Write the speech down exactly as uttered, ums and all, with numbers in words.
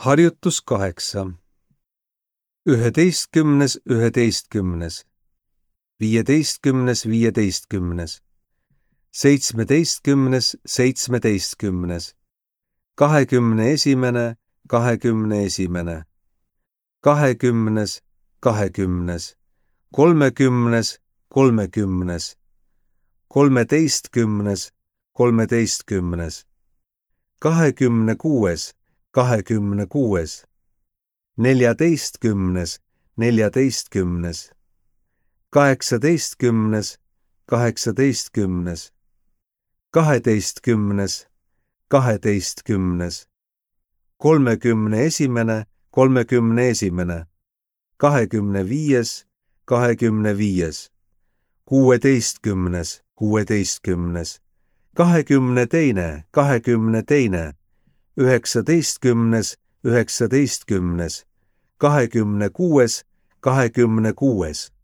Harjutus kaheksa. Üheteistkümnes, üheteistkümnes. Viieteistkümnes, viieteistkümnes. Seitsmeteistkümnes, seitsmeteistkümnes. Kahekümne esimene, kahekümne esimene. Kahekümnes, kahekümnes. Kolmekümnes, kolmekümnes. Kolmeteistkümnes, kolmeteistkümnes. Kahekümne kuues, kahekümne kuues. Neljateistkümnes, neljateistkümnes. Kaheksateistkümnes, kaheksateistkümnes. Kaheteistkümnes, kaheteistkümnes. Kolmekümne esimene, kolmekümne esimene. Kahekümne viies, kahekümne viies. Kuueteistkümnes, kuueteistkümnes. Kahekümne teine, kahekümne teine. Üheksateistkümnes, üheksateistkümnes. Kahekümne kuues, kahekümne kuues.